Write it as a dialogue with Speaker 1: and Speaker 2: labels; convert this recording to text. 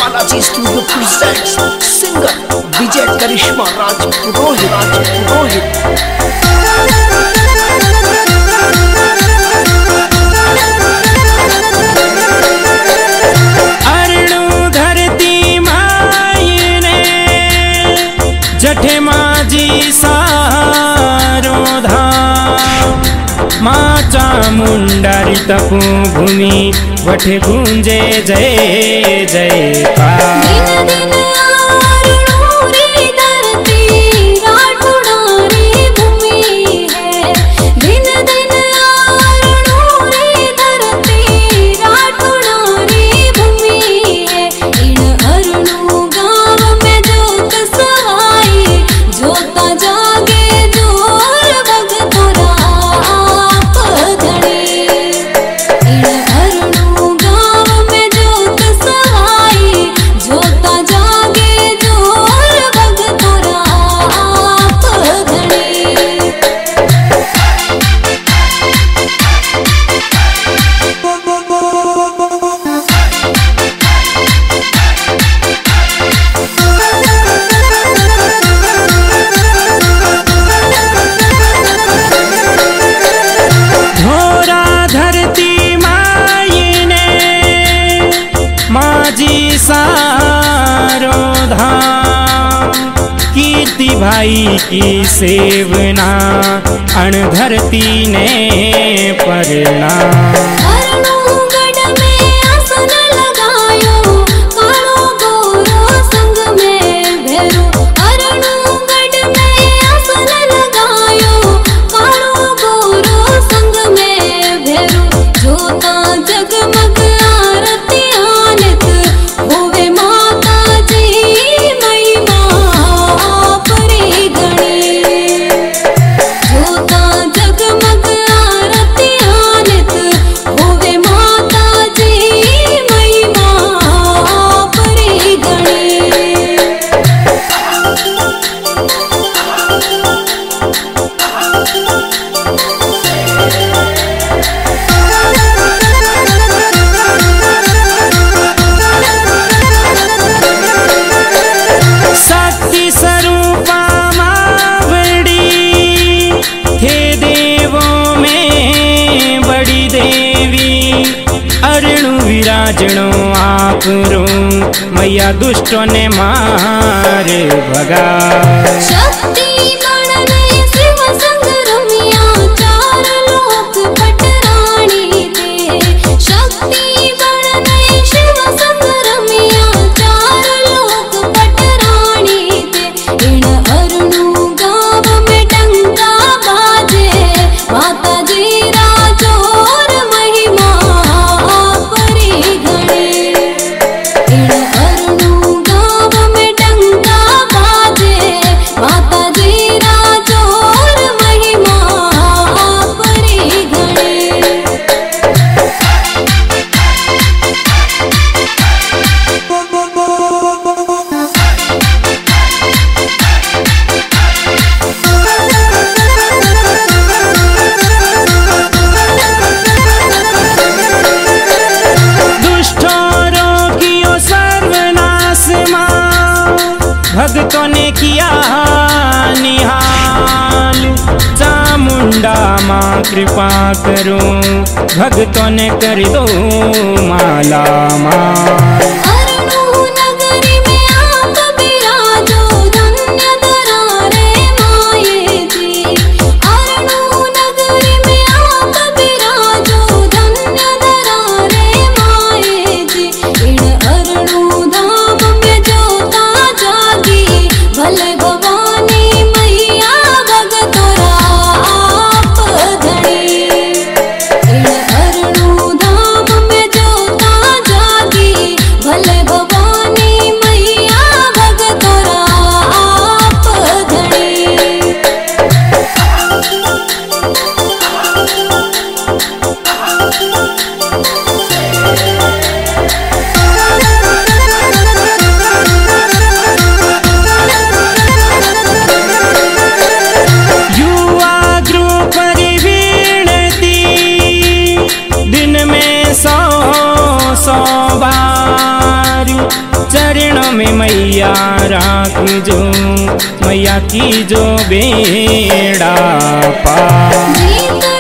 Speaker 1: Balaji Studio presents singer Vijay Karishma Raj Purohit.
Speaker 2: जठे माजी सारो धाम माँ चामुंडारी तपो भूमि वठे गूंजे जय जयकार। सारो धाम कीर्ति भाई की सेवना अणधरती ने प्रणाम। विराजणो आपरो मैया दुष्टों ने मारे भगा। शक्ति गणने शिव संग रमिया चार लोक पटरानी दे। शक्ति गणने शिव संग रमिया चार लोक पटरानी दे। इन अरुणु गाव में डंका बाजे माता जी राजोर महिमा भक्तों ने किया निहाल। चामुंडा माँ कृपा करो भक्तों ने कर दो माला माल। भले चरणों में मैया राख जो, मैया की जो बेड़ा पार।